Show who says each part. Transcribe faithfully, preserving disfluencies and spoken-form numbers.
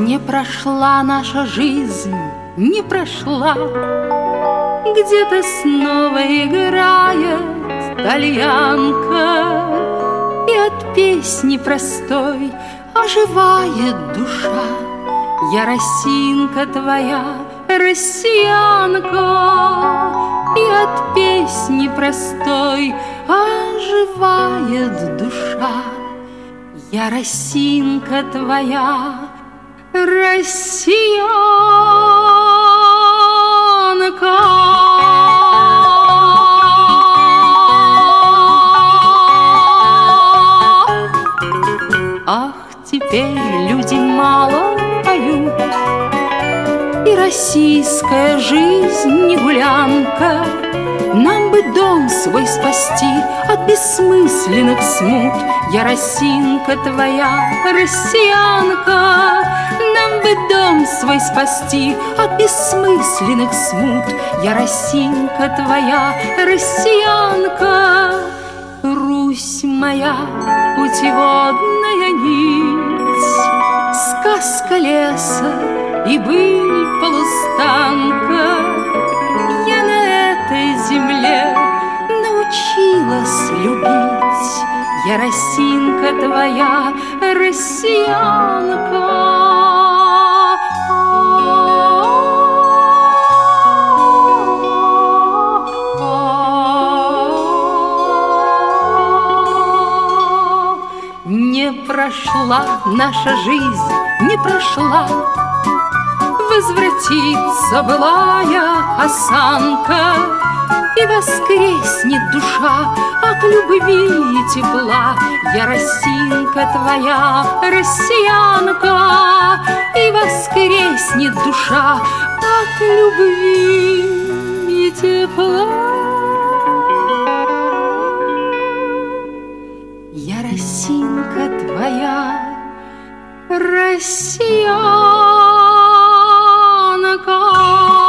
Speaker 1: Не прошла наша жизнь, не прошла. Где-то снова играет тальянка, и от песни простой оживает душа. Я росинка твоя, россиянка, и от песни простой оживает душа. Я росинка твоя, россиянка. Ах, теперь люди мало поют, и российская жизнь не гулянка. Нам бы дом свой спасти от бессмысленных смут. Я росинка твоя, россиянка. Нам бы дом свой спасти от бессмысленных смут. Я росинка твоя, россиянка. Русь моя, путеводная нить, сказка леса и быль полустанка. Я на этой земле научилась любить. Я росинка твоя, россиянка. Не прошла наша жизнь, не прошла. Возвратится былая осанка, и воскреснет душа от любви и тепла. Я росинка твоя, россиянка, и воскреснет душа от любви и тепла. Я росинка твоя, россиянка.